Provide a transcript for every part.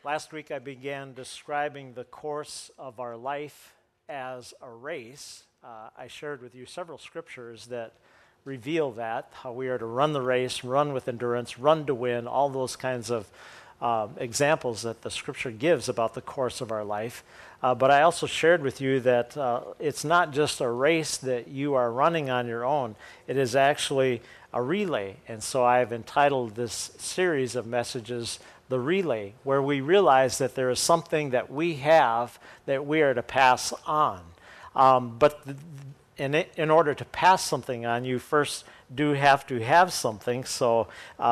Last week I began describing the course of our life as a race. I shared with you several scriptures that reveal that, how we are to run the race, run with endurance, run to win, all those kinds of examples that the scripture gives about the course of our life. But I also shared with you that it's not just a race that you are running on your own. It is actually a relay. And so I've entitled this series of messages The Relay, where we realize that there is something that we have that we are to pass on. In order to pass something on, you first do have to have something. So,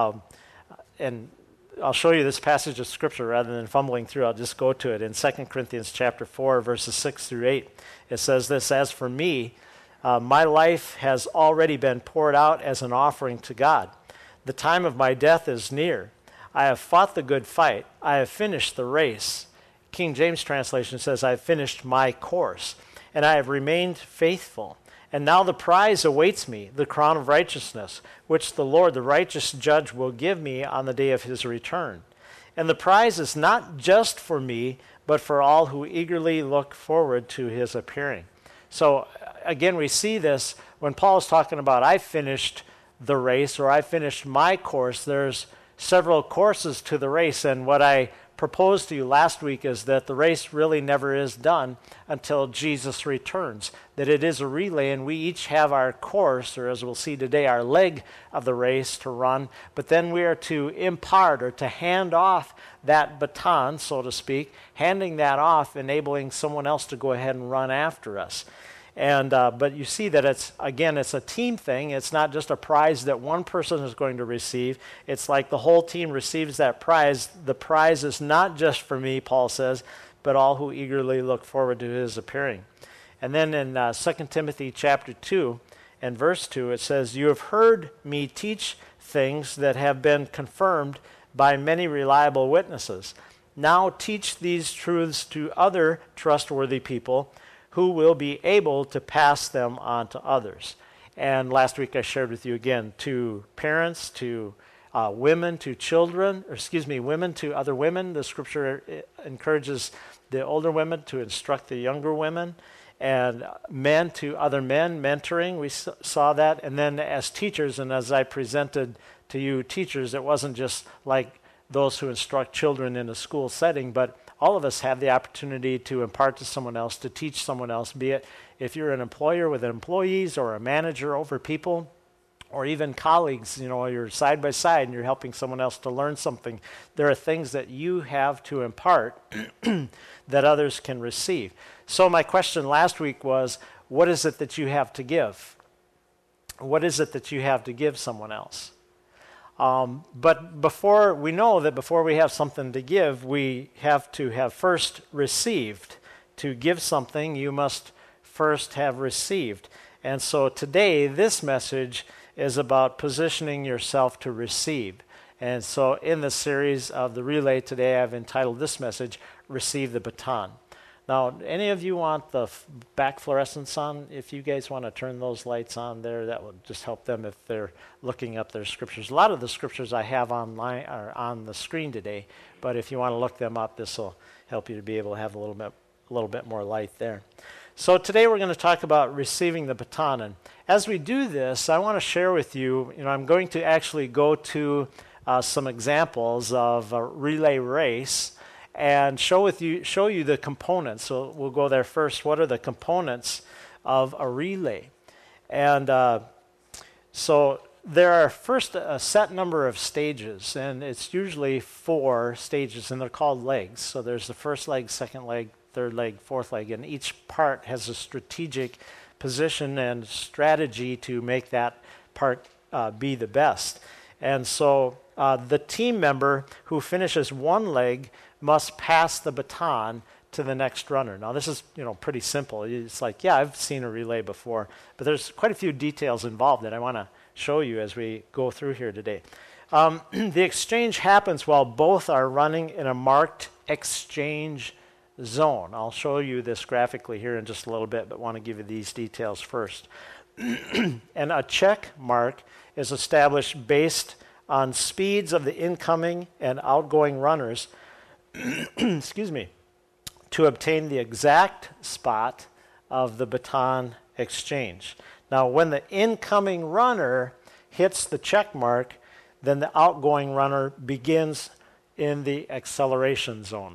and I'll show you this passage of Scripture rather than fumbling through. I'll just go to it. In 2 Corinthians chapter 4, verses 6 through 8, it says this, "As for me, my life has already been poured out as an offering to God. The time of my death is near. I have fought the good fight. I have finished the race." King James translation says, "I have finished my course, and I have remained faithful. And now the prize awaits me, the crown of righteousness, which the Lord, the righteous judge, will give me on the day of his return. And the prize is not just for me, but for all who eagerly look forward to his appearing." So again, we see this when Paul is talking about, I finished the race, or I finished my course. There's several courses to the race, and what I proposed to you last week is that the race really never is done until Jesus returns, that it is a relay, and we each have our course, or as we'll see today, our leg of the race to run, but then we are to impart or to hand off that baton, so to speak, handing that off, enabling someone else to go ahead and run after us. And but you see that it's a team thing. It's not just a prize that one person is going to receive. It's like the whole team receives that prize. The prize is not just for me, Paul says, but all who eagerly look forward to his appearing. And then in 2 Timothy chapter 2 and verse 2, it says, "You have heard me teach things that have been confirmed by many reliable witnesses. Now teach these truths to other trustworthy people who will be able to pass them on to others." And last week I shared with you again, to parents, to women, to children, women to other women. The scripture encourages the older women to instruct the younger women, and men to other men, mentoring. We saw that. And then as teachers, and as I presented to you teachers, it wasn't just like those who instruct children in a school setting, but all of us have the opportunity to impart to someone else, to teach someone else, be it if you're an employer with employees or a manager over people, or even colleagues, you're side by side and you're helping someone else to learn something. There are things that you have to impart that others can receive. So my question last week was, what is it that you have to give? What is it that you have to give someone else? But before we have something to give, we have to have first received. To give something, you must first have received. And so today, this message is about positioning yourself to receive. And so in the series of the relay today, I've entitled this message, "Receive the Baton." Now, any of you want the back fluorescents on? If you guys want to turn those lights on there, that would just help them if they're looking up their scriptures. A lot of the scriptures I have online are on the screen today, but if you want to look them up, this will help you to be able to have a little bit more light there. So today we're going to talk about receiving the baton. And as we do this, I want to share with you, I'm going to actually go to some examples of a relay race and show you the components. So we'll go there first. What are the components of a relay? And so there are first a set number of stages, and it's usually 4 stages, and they're called legs. So there's the first leg, second leg, third leg, fourth leg, and each part has a strategic position and strategy to make that part be the best. And so the team member who finishes one leg must pass the baton to the next runner. Now this is pretty simple. It's like, yeah, I've seen a relay before, but there's quite a few details involved that I want to show you as we go through here today. The exchange happens while both are running in a marked exchange zone. I'll show you this graphically here in just a little bit, but want to give you these details first. And a check mark is established based on speeds of the incoming and outgoing runners excuse me, to obtain the exact spot of the baton exchange. Now, when the incoming runner hits the check mark, then the outgoing runner begins in the acceleration zone.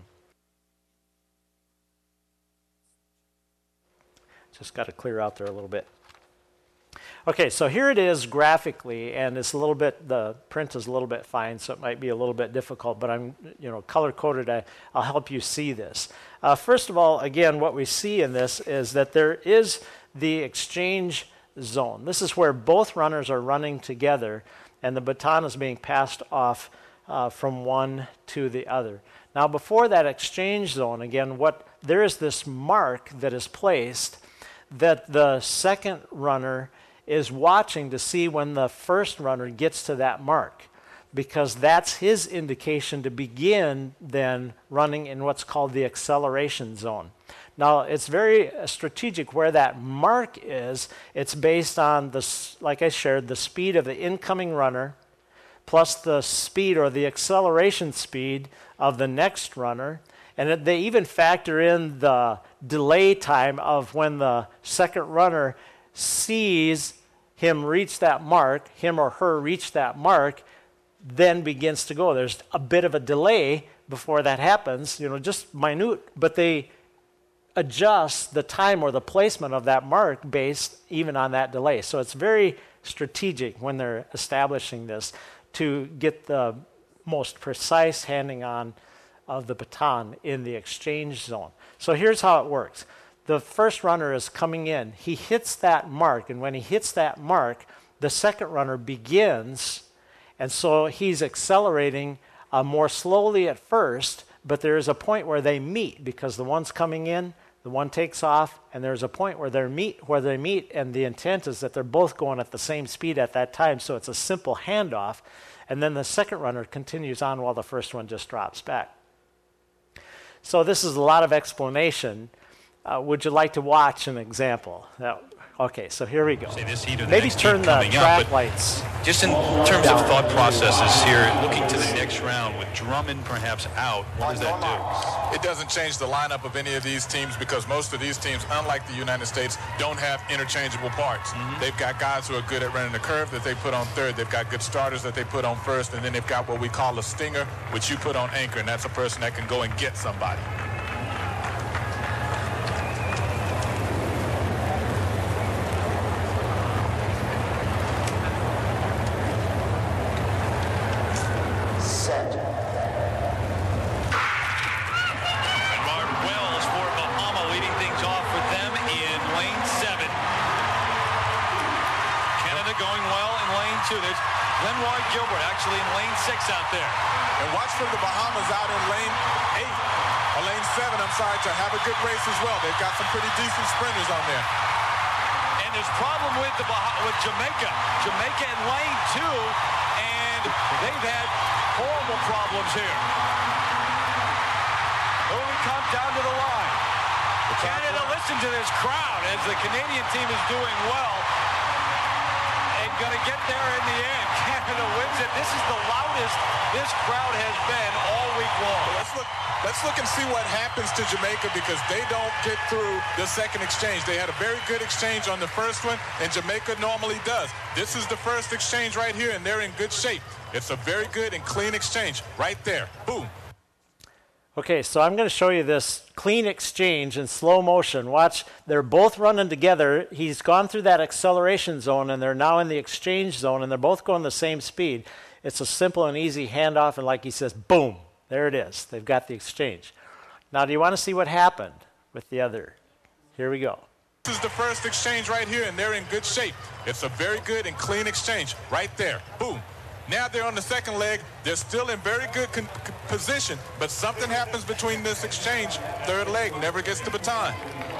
Just got to clear out there a little bit. Okay, so here it is graphically, and it's a little bit, the print is a little bit fine, so it might be a little bit difficult, but I'm, color-coded. I'll help you see this. First of all, again, what we see in this is that there is the exchange zone. This is where both runners are running together, and the baton is being passed off from one to the other. Now, before that exchange zone, again, there is this mark that is placed that the second runner is watching to see when the first runner gets to that mark, because that's his indication to begin then running in what's called the acceleration zone. Now, it's very strategic where that mark is. It's based on, like I shared, the speed of the incoming runner plus the speed or the acceleration speed of the next runner. And they even factor in the delay time of when the second runner sees him reach that mark, him or her reach that mark, then begins to go. There's a bit of a delay before that happens, just minute, but they adjust the time or the placement of that mark based even on that delay. So it's very strategic when they're establishing this to get the most precise handing on of the baton in the exchange zone. So here's how it works. The first runner is coming in. He hits that mark, and when he hits that mark, the second runner begins, and so he's accelerating more slowly at first, but there is a point where they meet, because the one's coming in, the one takes off, and there's a point where they meet, and the intent is that they're both going at the same speed at that time, so it's a simple handoff, and then the second runner continues on while the first one just drops back. So this is a lot of explanation. Would you like to watch an example? Okay, so here we go. Maybe turn the track lights. Just in terms of thought processes here, looking to the next round with Drummond perhaps out, what does that do? It doesn't change the lineup of any of these teams, because most of these teams, unlike the United States, don't have interchangeable parts. They've got guys who are good at running the curve that they put on third. They've got good starters that they put on first, and then they've got what we call a stinger, which you put on anchor, and that's a person that can go and get somebody. Out there. And watch for the Bahamas out in lane 8 or lane 7, to have a good race as well. They've got some pretty decent sprinters on there. And there's problem with Jamaica. Jamaica in lane 2, and they've had horrible problems here. Here we come down to the line. Canada, listen to this crowd as the Canadian team is doing well. Going to get there in the end. Canada wins it. This is the loudest this crowd has been all week long. Let's look and see what happens to Jamaica, because they don't get through the second exchange. They had a very good exchange on the first one, and Jamaica normally does. This is the first exchange right here, and they're in good shape. It's a very good and clean exchange right there. Boom. Okay, so I'm going to show you this clean exchange in slow motion. Watch, they're both running together. He's gone through that acceleration zone, and they're now in the exchange zone, and they're both going the same speed. It's a simple and easy handoff, and like he says, boom, there it is. They've got the exchange. Now, do you want to see what happened with the other? Here we go. This is the first exchange right here, and they're in good shape. It's a very good and clean exchange right there. Boom. Now they're on the second leg. They're still in very good position, but something happens between this exchange. Third leg never gets the baton.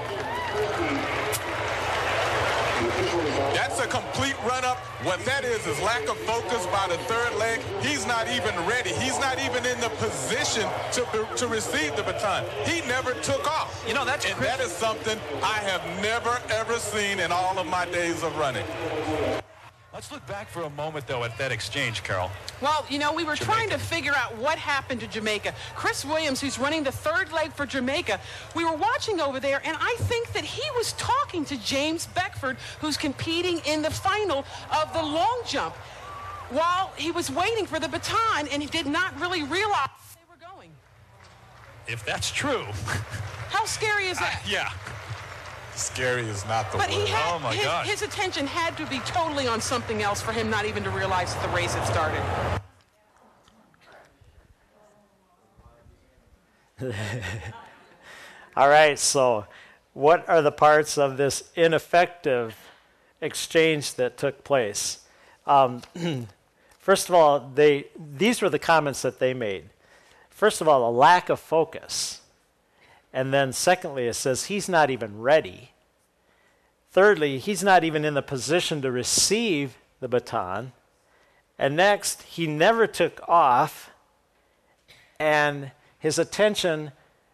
That's a complete run-up. What that is lack of focus by the third leg. He's not even ready. He's not even in the position to receive the baton. He never took off. That is something I have never, ever seen in all of my days of running. Let's look back for a moment, though, at that exchange, Carol. Well, you know, we were Jamaica. trying to figure out what happened to Jamaica. Chris Williams, who's running the third leg for Jamaica, we were watching over there, and I think that he was talking to James Beckford, who's competing in the final of the long jump, while he was waiting for the baton, and he did not really realize they were going. If that's true. How scary is that? Yeah. Scary is not the But word. he had, Oh, my gosh. his attention had to be totally on something else for him not even to realize that the race had started. All right, so what are the parts of this ineffective exchange that took place? First of all, these were the comments that they made. First of all, a lack of focus. And then secondly, it says he's not even ready. Thirdly, he's not even in the position to receive the baton. And next, he never took off. And his attention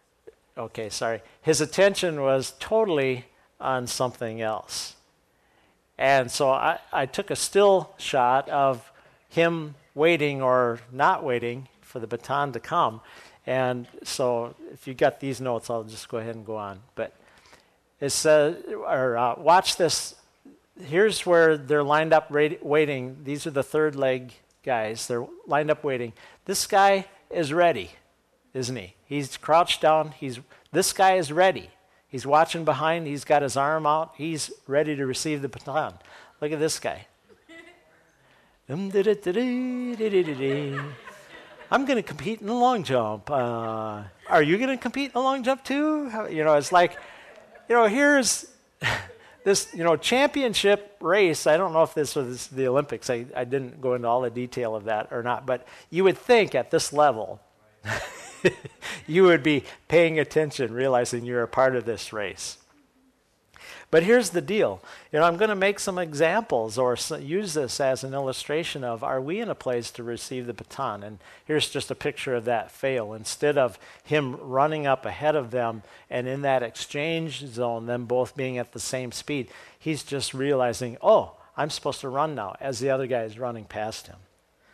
was totally on something else. And so I took a still shot of him waiting or not waiting for the baton to come. And so if you got these notes, I'll just go ahead and go on. But it says, watch this. Here's where they're lined up waiting. These are the third leg guys. They're lined up waiting. This guy is ready, isn't he? He's crouched down. This guy is ready. He's watching behind. He's got his arm out. He's ready to receive the baton. Look at this guy. I'm going to compete in the long jump. Are you going to compete in the long jump too? It's like, here's this, championship race. I don't know if this was the Olympics. I didn't go into all the detail of that or not. But you would think at this level, you would be paying attention, realizing you're a part of this race. But here's the deal. I'm going to make some examples or use this as an illustration of, are we in a place to receive the baton? And here's just a picture of that fail. Instead of him running up ahead of them and in that exchange zone, them both being at the same speed, he's just realizing, oh, I'm supposed to run now, as the other guy is running past him.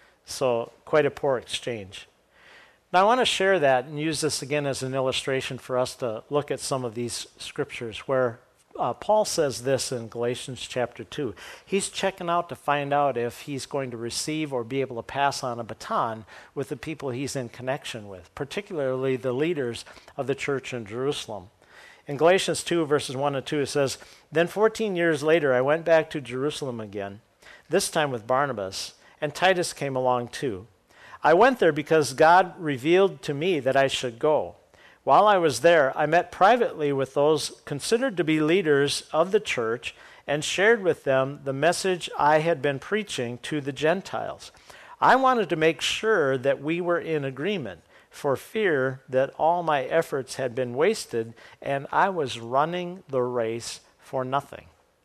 So quite a poor exchange. Now I want to share that and use this again as an illustration for us to look at some of these scriptures where Paul says this in Galatians chapter 2. He's checking out to find out if he's going to receive or be able to pass on a baton with the people he's in connection with, particularly the leaders of the church in Jerusalem. In Galatians 2, verses 1 and 2, it says, "Then 14 years later I went back to Jerusalem again, this time with Barnabas, and Titus came along too. I went there because God revealed to me that I should go. While I was there, I met privately with those considered to be leaders of the church and shared with them the message I had been preaching to the Gentiles. I wanted to make sure that we were in agreement, for fear that all my efforts had been wasted and I was running the race for nothing."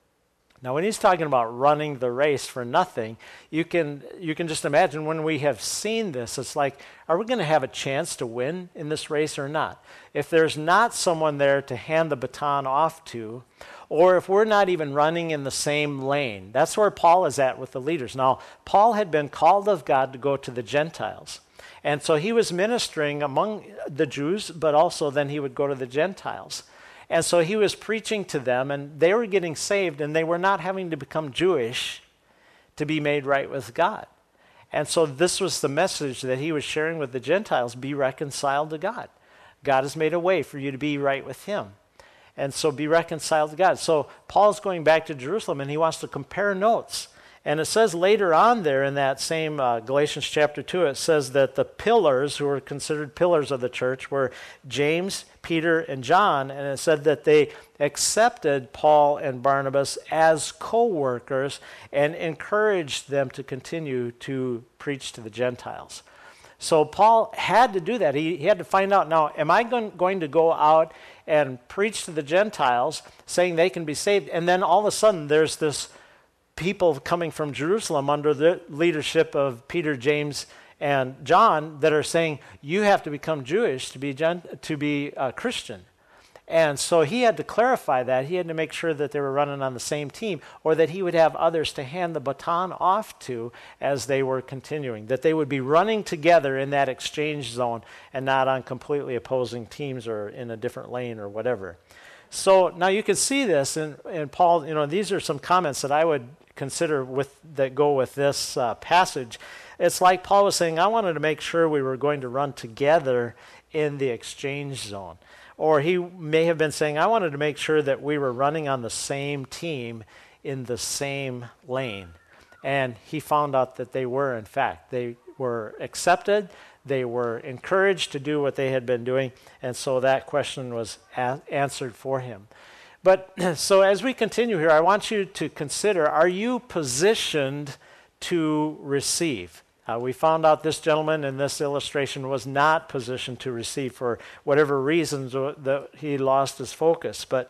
Now, when he's talking about running the race for nothing, you can just imagine when we have seen this, it's like, are we going to have a chance to win in this race or not? If there's not someone there to hand the baton off to, or if we're not even running in the same lane, that's where Paul is at with the leaders. Now, Paul had been called of God to go to the Gentiles. And so he was ministering among the Jews, but also then he would go to the Gentiles. And so he was preaching to them, and they were getting saved, and they were not having to become Jewish to be made right with God. And so this was the message that he was sharing with the Gentiles: be reconciled to God. God has made a way for you to be right with him. And so be reconciled to God. So Paul's going back to Jerusalem, and he wants to compare notes. And it says later on there in that same Galatians chapter 2, it says that the pillars, who were considered pillars of the church, were James, Peter, and John. And it said that they accepted Paul and Barnabas as co-workers and encouraged them to continue to preach to the Gentiles. So Paul had to do that. He had to find out, now, am I going to go out and preach to the Gentiles, saying they can be saved? And then all of a sudden there's this people coming from Jerusalem under the leadership of Peter, James, and John that are saying, you have to become Jewish to be a Christian. And so he had to clarify that. He had to make sure that they were running on the same team, or that he would have others to hand the baton off to as they were continuing, that they would be running together in that exchange zone and not on completely opposing teams or in a different lane or whatever. So now you can see this, and Paul, these are some comments that I would consider that go with this passage. It's like Paul was saying, I wanted to make sure we were going to run together in the exchange zone. Or he may have been saying, I wanted to make sure that we were running on the same team in the same lane. And he found out that they were, in fact. They were accepted. They were encouraged to do what they had been doing. And so that question was answered for him. But so as we continue here, I want you to consider, are you positioned to receive? We found out this gentleman in this illustration was not positioned to receive for whatever reasons that he lost his focus. But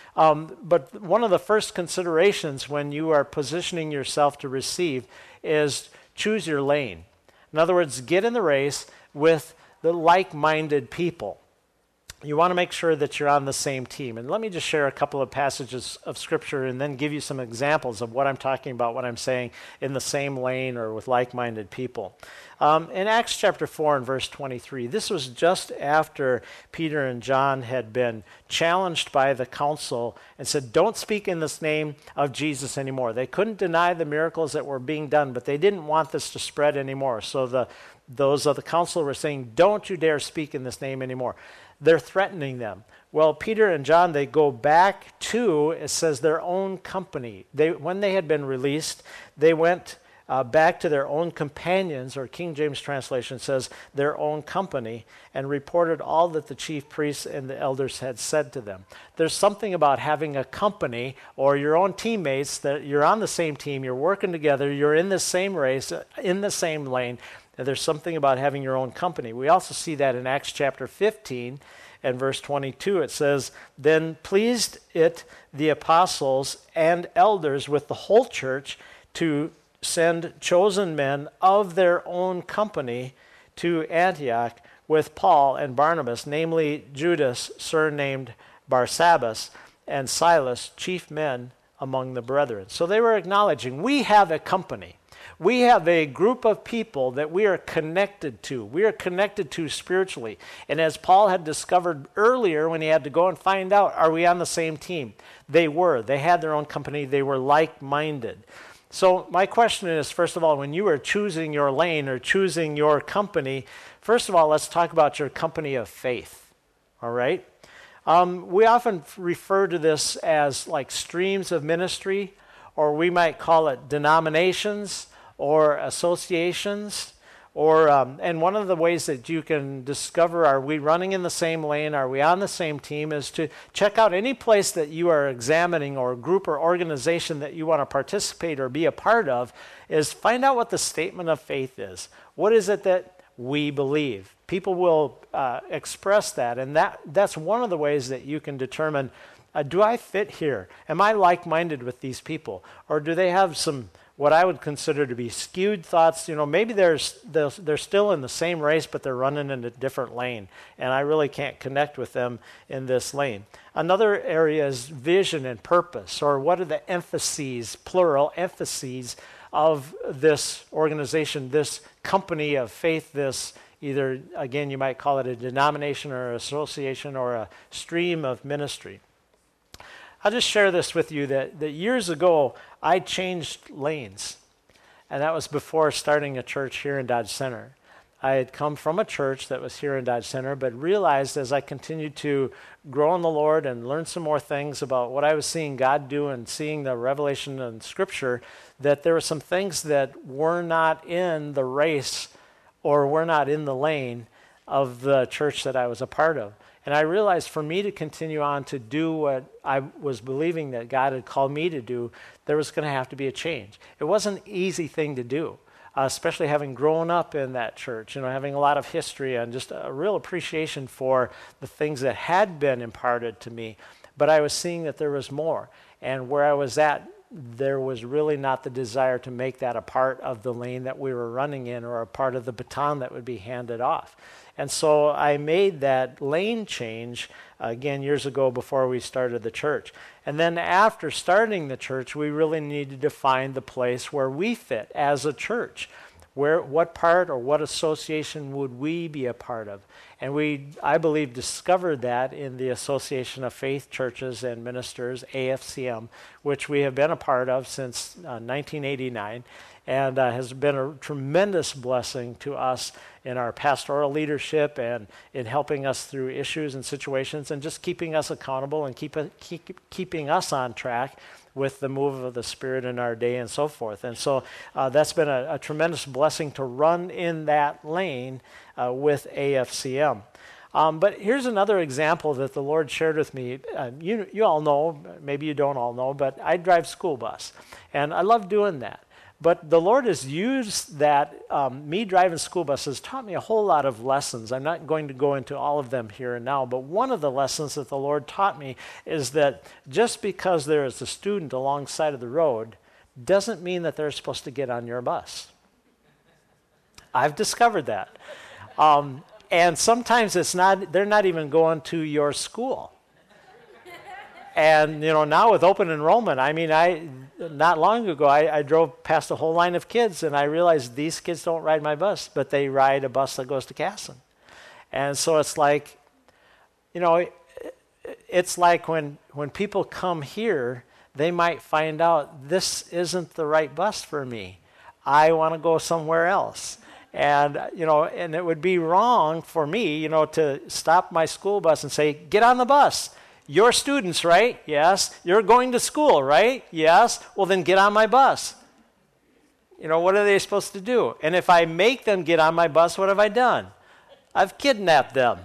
one of the first considerations when you are positioning yourself to receive is choose your lane. In other words, get in the race with the like-minded people. You want to make sure that you're on the same team. And let me just share a couple of passages of Scripture and then give you some examples of what I'm talking about when I'm saying in the same lane or with like-minded people. In Acts chapter 4 and verse 23, this was just after Peter and John had been challenged by the council and said, don't speak in this name of Jesus anymore. They couldn't deny the miracles that were being done, but they didn't want this to spread anymore. So those of the council were saying, don't you dare speak in this name anymore. They're threatening them. Well, Peter and John, they go back to, it says, their own company. When they had been released, they went back to their own companions, or King James translation says their own company, and reported all that the chief priests and the elders had said to them. There's something about having a company or your own teammates, that you're on the same team, you're working together, you're in the same race, in the same lane. There's something about having your own company. We also see that in Acts chapter 15 and verse 22. It says, then pleased it the apostles and elders with the whole church to send chosen men of their own company to Antioch with Paul and Barnabas, namely Judas, surnamed Barsabbas, and Silas, chief men among the brethren. So they were acknowledging, we have a company. We have a group of people that we are connected to. We are connected to spiritually. And as Paul had discovered earlier when he had to go and find out, are we on the same team? They were. They had their own company. They were like-minded. So my question is, first of all, when you are choosing your lane or choosing your company, first of all, let's talk about your company of faith. All right? We often refer to this as like streams of ministry, or we might call it denominations, or associations, or and one of the ways that you can discover, are we running in the same lane, are we on the same team, is to check out any place that you are examining, or group or organization that you want to participate or be a part of, is find out what the statement of faith is. What is it that we believe? People will express that, and that's one of the ways that you can determine, do I fit here? Am I like-minded with these people? Or do they have some, what I would consider to be skewed thoughts? Maybe they're still in the same race, but they're running in a different lane, and I really can't connect with them in this lane. Another area is vision and purpose, or what are the emphases, plural emphases, of this organization, this company of faith, this either, again, you might call it a denomination or an association or a stream of ministry. I'll just share this with you that years ago, I changed lanes. And that was before starting a church here in Dodge Center. I had come from a church that was here in Dodge Center, but realized as I continued to grow in the Lord and learn some more things about what I was seeing God do and seeing the revelation in Scripture, that there were some things that were not in the race or were not in the lane of the church that I was a part of. And I realized for me to continue on to do what I was believing that God had called me to do, there was going to have to be a change. It wasn't an easy thing to do, especially having grown up in that church, having a lot of history and just a real appreciation for the things that had been imparted to me. But I was seeing that there was more. And where I was at there was really not the desire to make that a part of the lane that we were running in or a part of the baton that would be handed off. And so I made that lane change, again, years ago before we started the church. And then after starting the church, we really needed to find the place where we fit as a church. What part or what association would we be a part of? And we, I believe, discovered that in the Association of Faith Churches and Ministers, AFCM, which we have been a part of since 1989, and has been a tremendous blessing to us in our pastoral leadership and in helping us through issues and situations and just keeping us accountable and keeping us on track with the move of the Spirit in our day and so forth. And so that's been a tremendous blessing to run in that lane with AFCM. But here's another example that the Lord shared with me. You all know, maybe you don't all know, but I drive school bus, and I love doing that. But the Lord has used that, me driving school buses taught me a whole lot of lessons. I'm not going to go into all of them here and now, but one of the lessons that the Lord taught me is that just because there is a student alongside of the road doesn't mean that they're supposed to get on your bus. I've discovered that. And sometimes they're not even going to your school. And, now with open enrollment, not long ago, I drove past a whole line of kids, and I realized these kids don't ride my bus, but they ride a bus that goes to Casson. And so it's like, it's like when people come here, they might find out this isn't the right bus for me. I want to go somewhere else. And, and it would be wrong for me, to stop my school bus and say, get on the bus. You're students, right? Yes. You're going to school, right? Yes. Well, then get on my bus. What are they supposed to do? And if I make them get on my bus, what have I done? I've kidnapped them.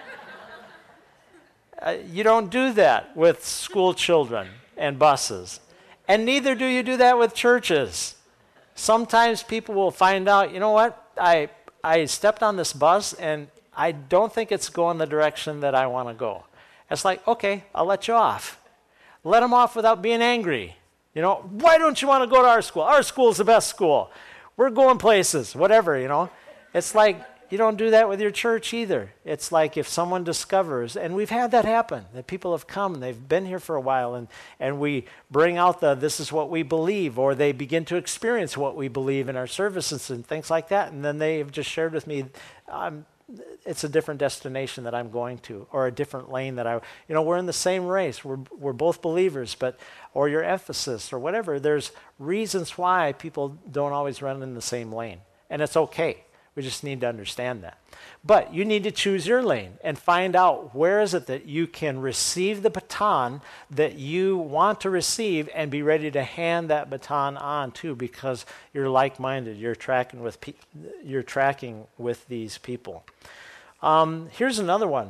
You don't do that with school children and buses. And neither do you do that with churches. Sometimes people will find out, you know what? I stepped on this bus, and I don't think it's going the direction that I want to go. It's like, okay, I'll let you off. Let them off without being angry. Why don't you want to go to our school? Our school's the best school. We're going places, whatever, It's like you don't do that with your church either. It's like if someone discovers, and we've had that happen, that people have come and they've been here for a while, and we bring out this is what we believe, or they begin to experience what we believe in our services and things like that, and then they have just shared with me, it's a different destination that I'm going to, or a different lane that we're in the same race. We're both believers, or your emphasis or whatever. There's reasons why people don't always run in the same lane, and it's okay. We just need to understand that. But you need to choose your lane and find out where is it that you can receive the baton that you want to receive and be ready to hand that baton on to, because you're like-minded. You're tracking with these people. Here's another one.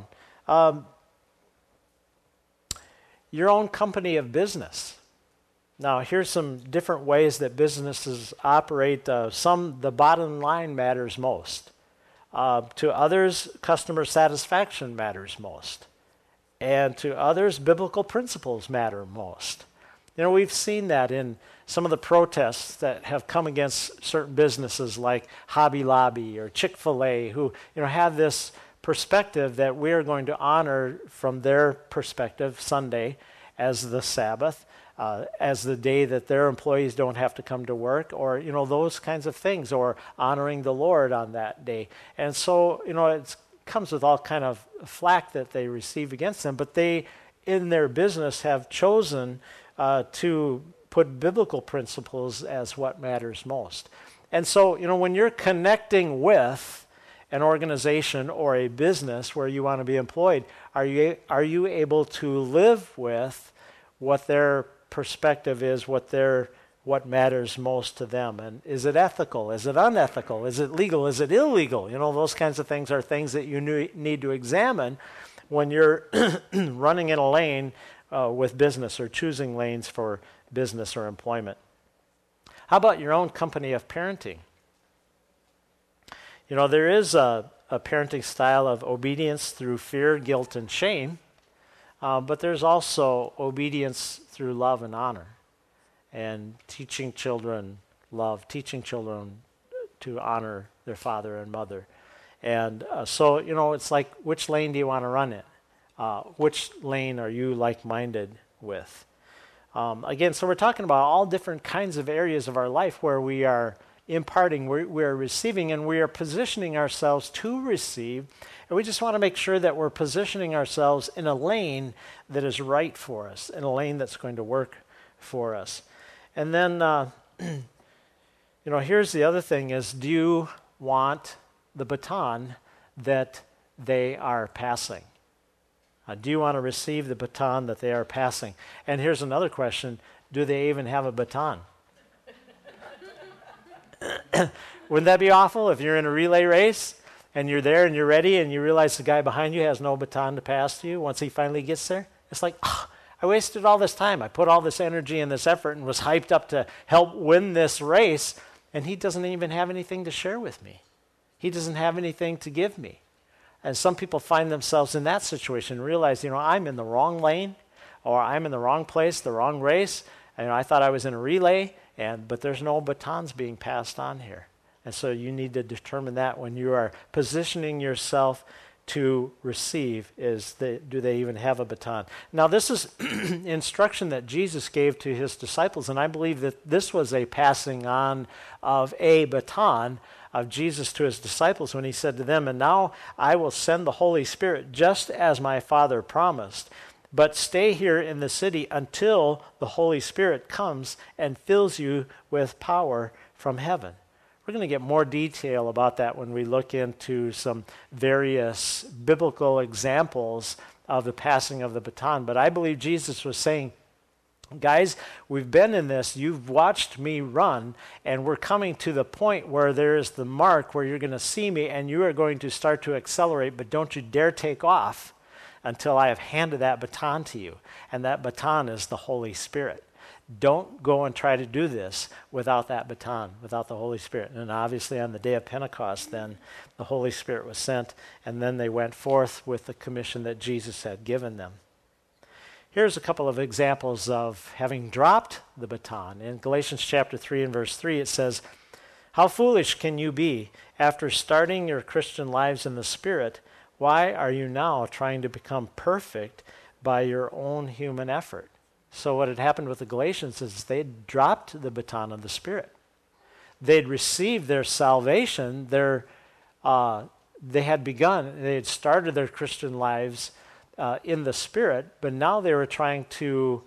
Your own company of business. Now, here's some different ways that businesses operate. The bottom line matters most. To others, customer satisfaction matters most. And to others, biblical principles matter most. We've seen that in some of the protests that have come against certain businesses like Hobby Lobby or Chick-fil-A, who have this perspective that we are going to honor, from their perspective, Sunday as the Sabbath, as the day that their employees don't have to come to work, or those kinds of things, or honoring the Lord on that day. And so it comes with all kind of flack that they receive against them, but they in their business have chosen to put biblical principles as what matters most. And so when you're connecting with an organization or a business where you want to be employed, are you able to live with what their perspective is, what matters most to them? And is it ethical? Is it unethical? Is it legal? Is it illegal? Those kinds of things are things that you need to examine when you're running in a lane with business, or choosing lanes for business or employment. How about your own company of parenting? There is a parenting style of obedience through fear, guilt, and shame, but there's also obedience through love and honor. and teaching children love, teaching children to honor their father and mother. And so, it's like, which lane do you want to run in? Which lane are you like-minded with? Again, so we're talking about all different kinds of areas of our life where we are imparting, we are receiving, and we are positioning ourselves to receive. And we just want to make sure that we're positioning ourselves in a lane that is right for us, in a lane that's going to work for us. And then, here's the other thing is, do you want the baton that they are passing? Do you want to receive the baton that they are passing? And here's another question. Do they even have a baton? Wouldn't that be awful if you're in a relay race and you're there and you're ready and you realize the guy behind you has no baton to pass to you once he finally gets there? It's like, I wasted all this time. I put all this energy and this effort and was hyped up to help win this race, and he doesn't even have anything to share with me. He doesn't have anything to give me. And some people find themselves in that situation, realize, I'm in the wrong lane, or I'm in the wrong place, the wrong race. And I thought I was in a relay, but there's no batons being passed on here. And so you need to determine that when you are positioning yourself to receive, do they even have a baton? Now, this is instruction that Jesus gave to his disciples, and I believe that this was a passing on of a baton of Jesus to his disciples when he said to them, "And now I will send the Holy Spirit just as my Father promised. But stay here in the city until the Holy Spirit comes and fills you with power from heaven." We're going to get more detail about that when we look into some various biblical examples of the passing of the baton. But I believe Jesus was saying, guys, we've been in this, you've watched me run, and we're coming to the point where there is the mark where you're going to see me and you are going to start to accelerate, but don't you dare take off until I have handed that baton to you. And that baton is the Holy Spirit. Don't go and try to do this without that baton, without the Holy Spirit. And obviously on the day of Pentecost, then the Holy Spirit was sent, and then they went forth with the commission that Jesus had given them. Here's a couple of examples of having dropped the baton. In Galatians chapter 3 and verse 3, it says, "How foolish can you be? After starting your Christian lives in the Spirit, why are you now trying to become perfect by your own human effort?" So what had happened with the Galatians is they'd dropped the baton of the Spirit. They'd received their salvation. They had started their Christian lives in the Spirit, but now they were trying to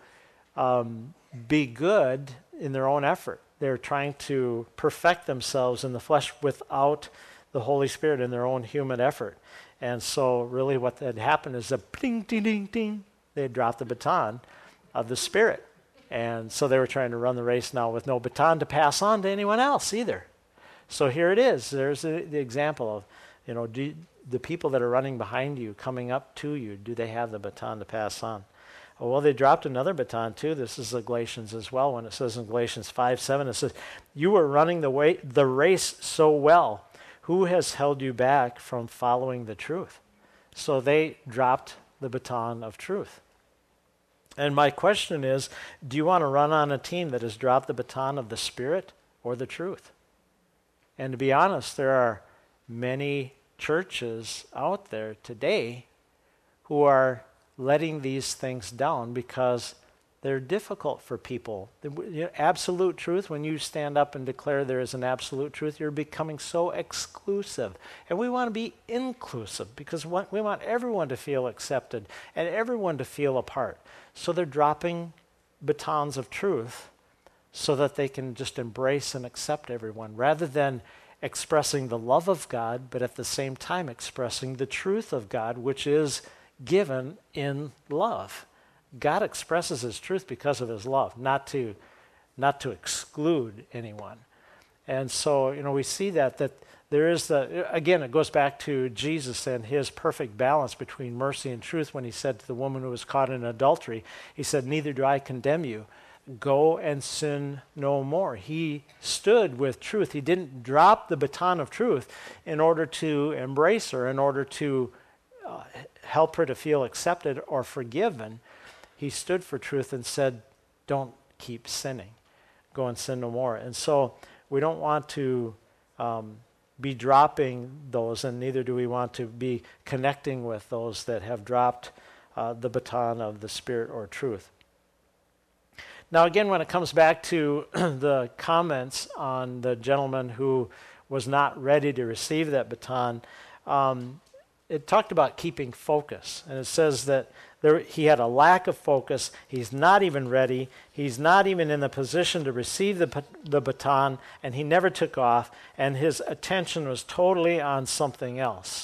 be good in their own effort. They were trying to perfect themselves in the flesh without the Holy Spirit in their own human effort. And so really what had happened is ding, ding, ding, ding, they had dropped the baton of the Spirit. And so they were trying to run the race now with no baton to pass on to anyone else either. So here it is. There's the example of, the people that are running behind you, coming up to you, do they have the baton to pass on? Oh, well, they dropped another baton too. This is the Galatians as well. When it says in Galatians 5:7, it says, "You were running the race so well. Who has held you back from following the truth?" So they dropped the baton of truth. And my question is, do you want to run on a team that has dropped the baton of the Spirit or the truth? And to be honest, there are many churches out there today who are letting these things down because they're difficult for people. Absolute truth, when you stand up and declare there is an absolute truth, you're becoming so exclusive. And we want to be inclusive because we want everyone to feel accepted and everyone to feel a part. So they're dropping batons of truth so that they can just embrace and accept everyone rather than expressing the love of God, but at the same time expressing the truth of God, which is given in love. God expresses his truth because of his love, not to exclude anyone. And so, we see that there is again, it goes back to Jesus and his perfect balance between mercy and truth when he said to the woman who was caught in adultery, he said, "Neither do I condemn you. Go and sin no more." He stood with truth. He didn't drop the baton of truth in order to embrace her, in order to help her to feel accepted or forgiven. He stood for truth and said, "Don't keep sinning." go and sin no more. And so we don't want to be dropping those, and neither do we want to be connecting with those that have dropped the baton of the Spirit or truth. Now again, when it comes back to the comments on the gentleman who was not ready to receive that baton, it talked about keeping focus. And it says that he had a lack of focus. He's not even ready. He's not even in the position to receive the baton, and he never took off, and his attention was totally on something else.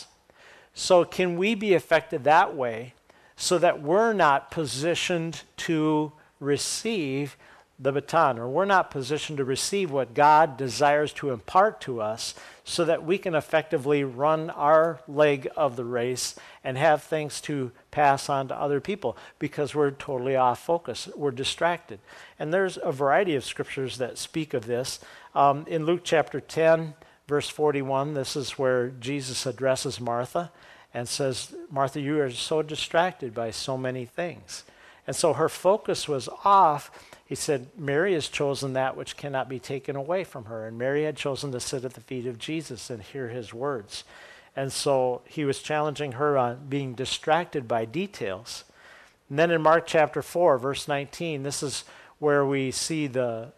So can we be affected that way so that we're not positioned to receive the baton, or we're not positioned to receive what God desires to impart to us, so that we can effectively run our leg of the race and have things to pass on to other people, because we're totally off focus. We're distracted. And there's a variety of scriptures that speak of this. In Luke chapter 10, verse 41, this is where Jesus addresses Martha and says, "Martha, you are so distracted by so many things." And so her focus was off. He said, Mary has chosen that which cannot be taken away from her. And Mary had chosen to sit at the feet of Jesus and hear his words. And so he was challenging her on being distracted by details. And then in Mark chapter 4, verse 19, this is where we see the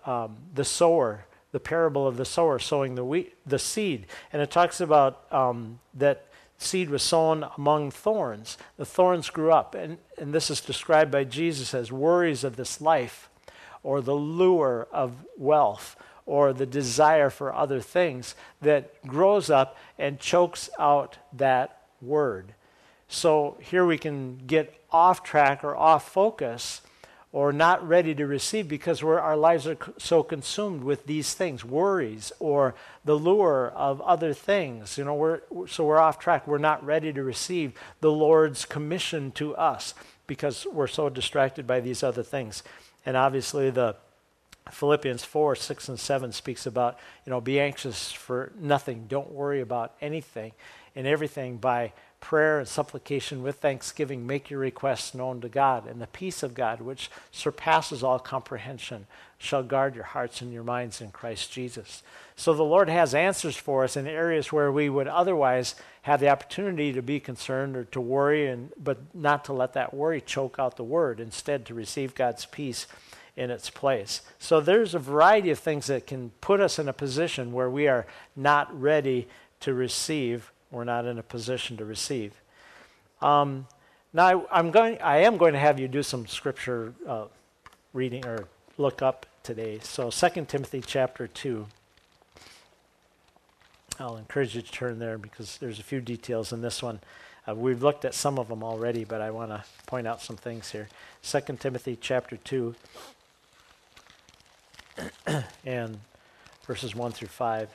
sower, the parable of the sower sowing the seed. And it talks about that seed was sown among thorns. The thorns grew up, and this is described by Jesus as worries of this life, or the lure of wealth, or the desire for other things that grows up and chokes out that word. So here we can get off track or off focus, or not ready to receive, because our lives are so consumed with these things, worries, or the lure of other things. We're off track. We're not ready to receive the Lord's commission to us because we're so distracted by these other things. And obviously the Philippians 4, 6, and 7 speaks about, be anxious for nothing. Don't worry about anything. In everything, by prayer and supplication with thanksgiving, make your requests known to God, and the peace of God, which surpasses all comprehension, shall guard your hearts and your minds in Christ Jesus. So the Lord has answers for us in areas where we would otherwise have the opportunity to be concerned or to worry, but not to let that worry choke out the word, instead to receive God's peace in its place. So there's a variety of things that can put us in a position where we are not ready to receive. We're not in a position to receive. Now, I am going to have you do some scripture reading or look up today. So 2 Timothy chapter 2. I'll encourage you to turn there because there's a few details in this one. We've looked at some of them already, but I want to point out some things here. 2 Timothy chapter 2 and verses 1 through 5.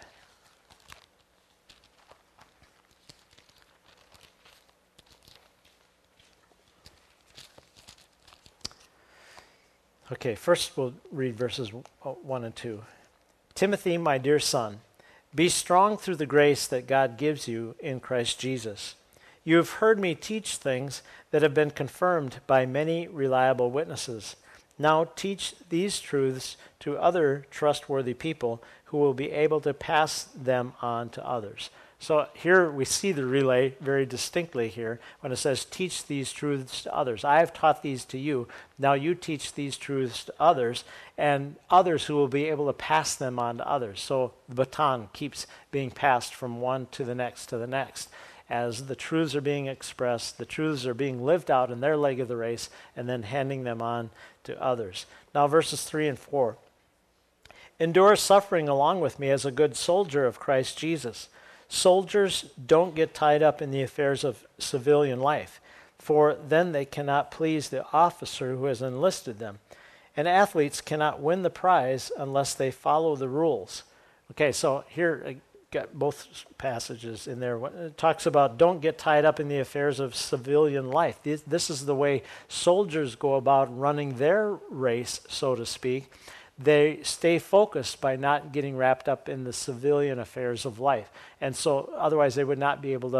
Okay, first we'll read verses 1 and 2. Timothy, my dear son, be strong through the grace that God gives you in Christ Jesus. You have heard me teach things that have been confirmed by many reliable witnesses. Now teach these truths to other trustworthy people who will be able to pass them on to others. So here we see the relay very distinctly here when it says, teach these truths to others. I have taught these to you. Now you teach these truths to others, and others who will be able to pass them on to others. So the baton keeps being passed from one to the next to the next. As the truths are being expressed, the truths are being lived out in their leg of the race, and then handing them on to others. Now verses 3 and 4. Endure suffering along with me as a good soldier of Christ Jesus. Soldiers don't get tied up in the affairs of civilian life, for then they cannot please the officer who has enlisted them. And athletes cannot win the prize unless they follow the rules. Okay, so here I got both passages in there. It talks about don't get tied up in the affairs of civilian life. This is the way soldiers go about running their race, so to speak. They stay focused by not getting wrapped up in the civilian affairs of life. And so otherwise they would not be able to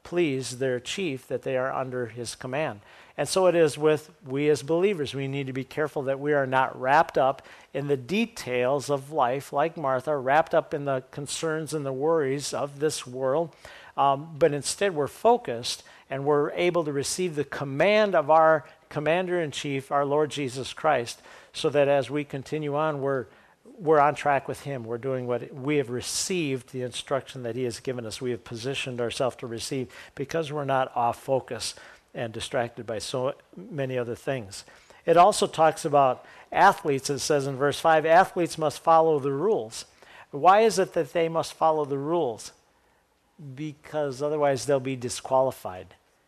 please their chief, that they are under his command. And so it is with we as believers. We need to be careful that we are not wrapped up in the details of life like Martha, wrapped up in the concerns and the worries of this world, but instead we're focused and we're able to receive the command of our commander-in-chief, our Lord Jesus Christ, so that as we continue on, we're on track with him. We're doing what we have received, the instruction that he has given us. We have positioned ourselves to receive because we're not off focus and distracted by so many other things. It also talks about athletes. It says in verse 5, athletes must follow the rules. Why is it that they must follow the rules? Because otherwise they'll be disqualified.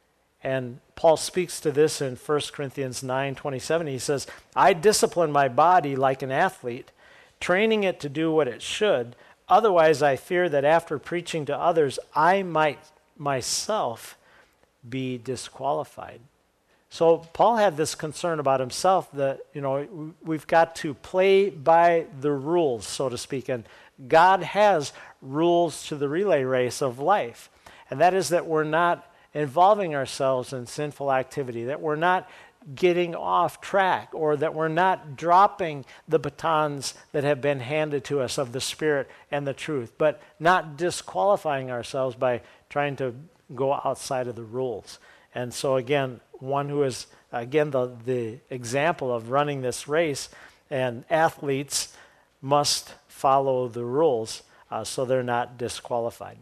And Paul speaks to this in 1 Corinthians 9:27. He says, I discipline my body like an athlete, training it to do what it should. Otherwise, I fear that after preaching to others, I might myself be disqualified. So Paul had this concern about himself that, we've got to play by the rules, so to speak. And God has rules to the relay race of life. And that is that we're not involving ourselves in sinful activity, that we're not getting off track, or that we're not dropping the batons that have been handed to us of the Spirit and the truth, but not disqualifying ourselves by trying to go outside of the rules. And so again, one who is, again, the example of running this race, and athletes must follow the rules so they're not disqualified.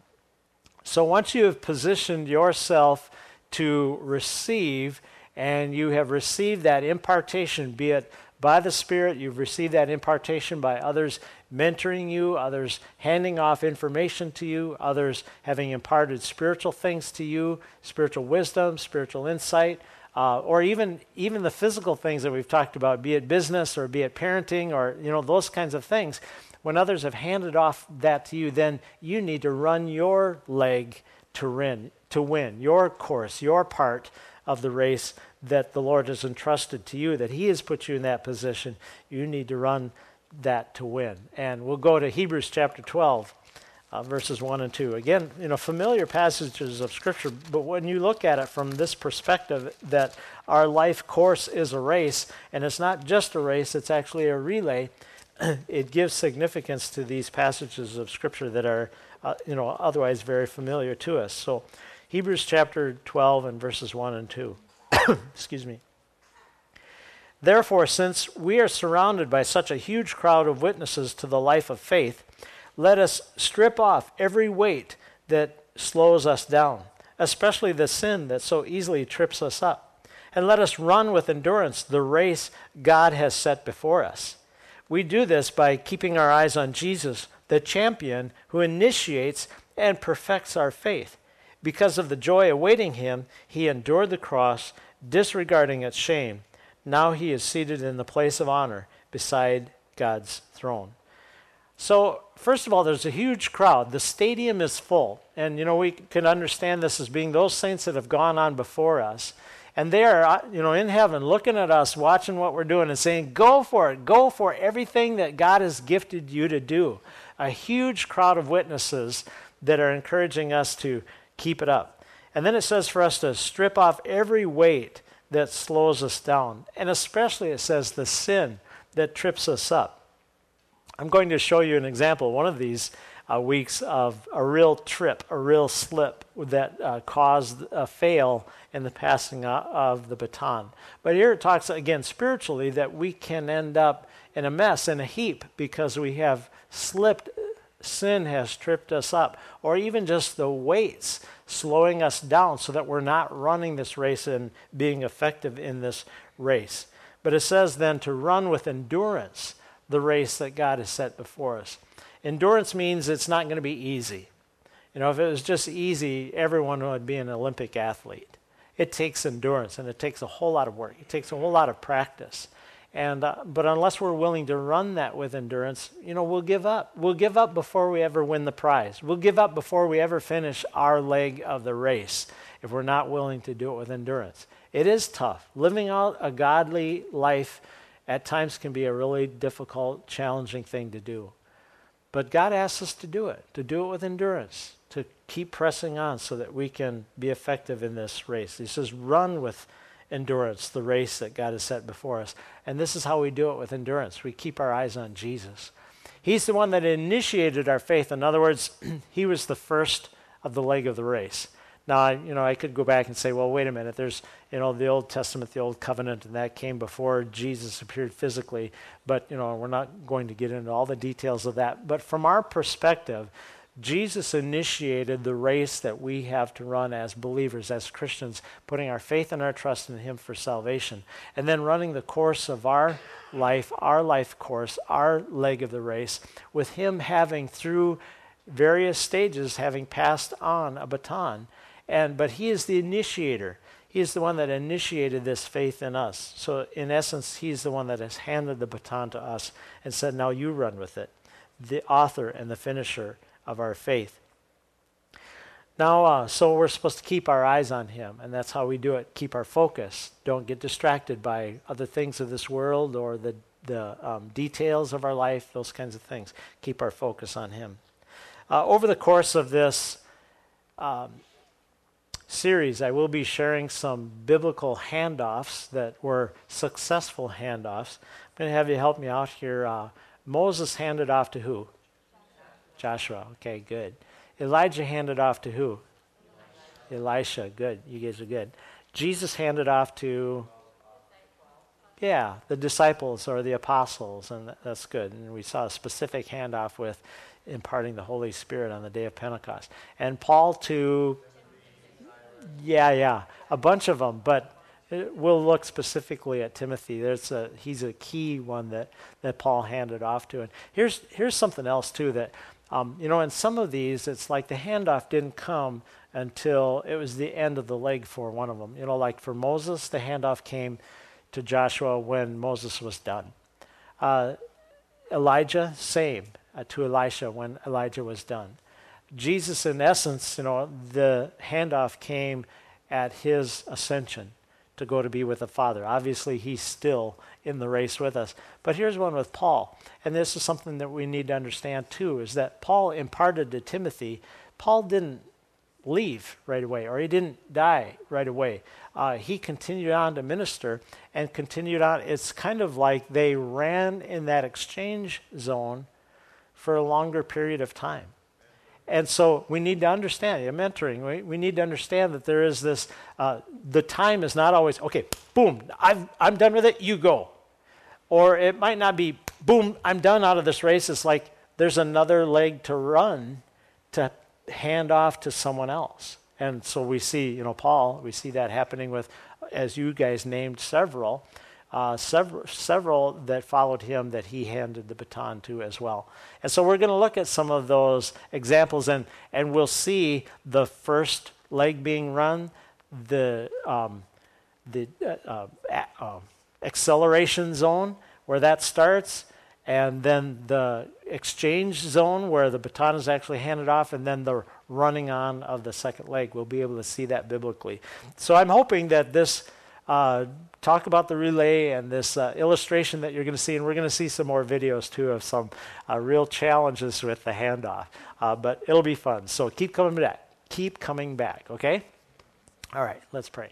So once you have positioned yourself to receive, and you have received that impartation, be it by the Spirit, you've received that impartation by others mentoring you, others handing off information to you, others having imparted spiritual things to you, spiritual wisdom, spiritual insight, or even the physical things that we've talked about, be it business or be it parenting or those kinds of things. When others have handed off that to you, then you need to run your leg to win your course, your part of the race that the Lord has entrusted to you, that he has put you in that position. You need to run that to win. And we'll go to Hebrews chapter 12, verses 1 and 2. Again, familiar passages of Scripture, but when you look at it from this perspective, that our life course is a race, and it's not just a race, it's actually a relay, it gives significance to these passages of Scripture that are, otherwise very familiar to us. So Hebrews chapter 12 and verses 1 and 2. Excuse me. Therefore, since we are surrounded by such a huge crowd of witnesses to the life of faith, let us strip off every weight that slows us down, especially the sin that so easily trips us up. And let us run with endurance the race God has set before us. We do this by keeping our eyes on Jesus, the champion who initiates and perfects our faith. Because of the joy awaiting him, he endured the cross, disregarding its shame. Now he is seated in the place of honor beside God's throne. So, first of all, there's a huge crowd. The stadium is full. And, we can understand this as being those saints that have gone on before us. And they are, in heaven looking at us, watching what we're doing and saying, go for it. Go for everything that God has gifted you to do. A huge crowd of witnesses that are encouraging us to keep it up. And then it says for us to strip off every weight that slows us down. And especially it says the sin that trips us up. I'm going to show you an example, one of these weeks, of a real trip, a real slip that caused a fail in the passing of the baton. But here it talks again spiritually that we can end up in a mess, in a heap, because we have slipped. Sin has tripped us up, or even just the weights slowing us down so that we're not running this race and being effective in this race. But it says then to run with endurance the race that God has set before us. Endurance means it's not going to be easy. If it was just easy, everyone would be an Olympic athlete. It takes endurance, and it takes a whole lot of work. It takes a whole lot of practice. But unless we're willing to run that with endurance, we'll give up. We'll give up before we ever win the prize. We'll give up before we ever finish our leg of the race if we're not willing to do it with endurance. It is tough. Living out a godly life at times can be a really difficult, challenging thing to do. But God asks us to do it with endurance, to keep pressing on so that we can be effective in this race. He says, run with endurance, the race that God has set before us. And this is how we do it with endurance. We keep our eyes on Jesus. He's the one that initiated our faith. In other words, he was the first of the leg of the race. Now, I could go back and say, well, wait a minute. There's, the Old Testament, the Old Covenant, and that came before Jesus appeared physically. But, we're not going to get into all the details of that. But from our perspective, Jesus initiated the race that we have to run as believers, as Christians, putting our faith and our trust in him for salvation. And then running the course of our life course, our leg of the race, with him having, through various stages, having passed on a baton. But he is the initiator. He is the one that initiated this faith in us. So in essence, he's the one that has handed the baton to us and said, now you run with it. The author and the finisher of our faith. Now, so we're supposed to keep our eyes on him, and that's how we do it. Keep our focus. Don't get distracted by other things of this world or the details of our life, those kinds of things. Keep our focus on him. Over the course of this series, I will be sharing some biblical handoffs that were successful handoffs. I'm going to have you help me out here. Moses handed off to who? Joshua. Okay, good. Elijah handed off to who? Elisha. Good. You guys are good. Jesus handed off to, the disciples or the apostles, and that's good. And we saw a specific handoff with imparting the Holy Spirit on the day of Pentecost. And Paul to, a bunch of them, but we'll look specifically at Timothy. He's a key one that Paul handed off to. And here's something else too that, in some of these, it's like the handoff didn't come until it was the end of the leg for one of them. Like for Moses, the handoff came to Joshua when Moses was done. Elijah, same, to Elisha when Elijah was done. Jesus, in essence, the handoff came at his ascension to go to be with the Father. Obviously, he's still in the race with us. But here's one with Paul, and this is something that we need to understand too, is that Paul imparted to Timothy. Paul didn't leave right away, or he didn't die right away. He continued on to minister and continued on. It's kind of like they ran in that exchange zone for a longer period of time. And so we need to understand, mentoring, we need to understand that there is this, the time is not always, okay, boom, I'm done with it, you go. Or it might not be, boom, I'm done out of this race. It's like there's another leg to run to hand off to someone else. And so we see, Paul, we see that happening with, as you guys named several that followed him that he handed the baton to as well. And so we're going to look at some of those examples, and we'll see the first leg being run, the acceleration zone where that starts, and then the exchange zone where the baton is actually handed off, and then the running on of the second leg. We'll be able to see that biblically. So I'm hoping that this talk about the relay and this illustration that you're going to see, and we're going to see some more videos too of some real challenges with the handoff. But it'll be fun. So keep coming back. Keep coming back, okay? All right, let's pray.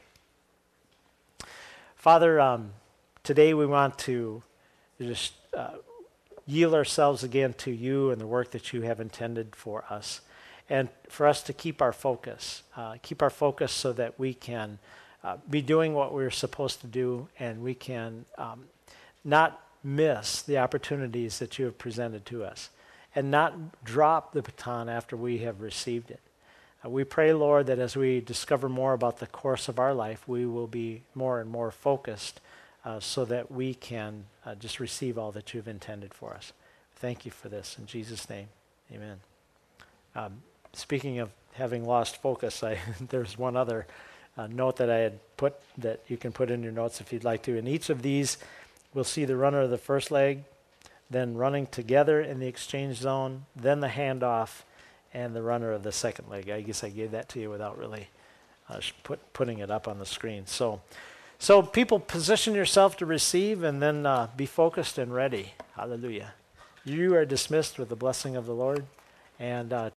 Father, today we want to just yield ourselves again to you and the work that you have intended for us. And for us to keep our focus so that we can be doing what we're supposed to do, and we can not miss the opportunities that you have presented to us, and not drop the baton after we have received it. We pray, Lord, that as we discover more about the course of our life, we will be more and more focused so that we can just receive all that you've intended for us. Thank you for this. In Jesus' name, amen. Speaking of having lost focus, there's one other note that I had put that you can put in your notes if you'd like to. In each of these, we'll see the runner of the first leg, then running together in the exchange zone, then the handoff, and the runner of the second leg. I guess I gave that to you without really putting it up on the screen. So people, position yourself to receive, and then be focused and ready. Hallelujah. You are dismissed with the blessing of the Lord, and